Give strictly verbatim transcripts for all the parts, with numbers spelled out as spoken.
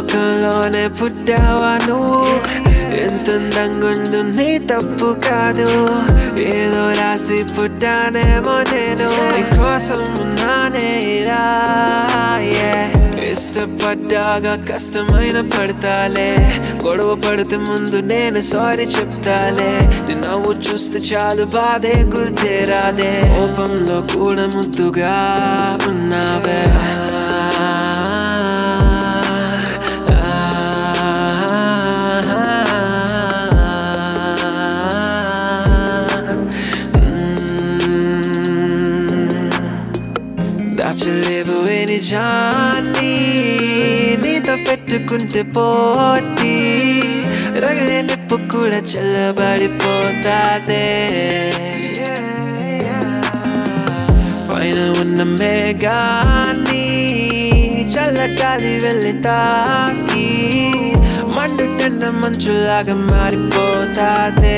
లోకంలోనే పుట్టావా నువ్వు ఎంత అందంగుండు నీ తప్పు కాదు ఏదో రాసి పుట్టానేమో నేను నీకోసం ఉన్నానే ఇలా ఇష్టపడ్డాగా కష్టమైన పడతాలే గొడవ పడితే ముందు నేను సారీ చెప్తాలే నీ నవ్వు చూస్తే చాలు బాధే గుర్తే రాదే కోపంలో కూడా ముద్దుగా ఉన్నావే దాచలేవు ఏ నిజాన్ని నీతో పెట్టుకుంటే పోటీ రగిలే నిప్పు కూడా చల్లబడిపోతాదే పైన ఉన్న మేఘాన్ని చల్లగాలి వెళ్ళి తాకి మండుటన్న మంచులాగా మారిపోతాదే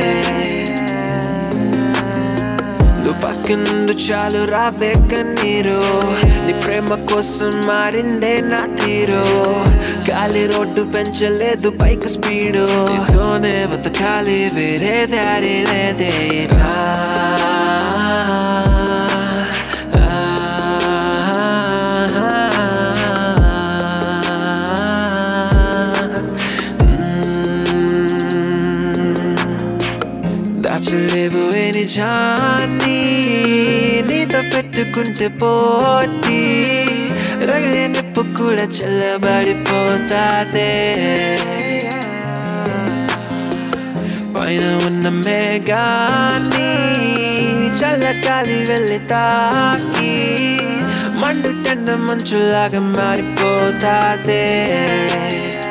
నువ్వు పక్కనుండు చాలు రావే కన్నీరు నీ ప్రేమ కోసం మారిందే నా తీరు గాలి రోడ్డు పెంచలేదు బైక్ స్పీడు నీతోనే బతకాలి వేరే దారి లేదే నా దాచలేవు ఏ నిజాన్ని నీతో పెట్టుకుంటే పోటీ రగిలే నిప్పు కూడా చల్లబడిపోతాదే పైన ఉన్న మేఘాన్ని చల్లగాలి వెళ్ళి తాకి మండుటన్న మంచులాగా మారిపోతాదే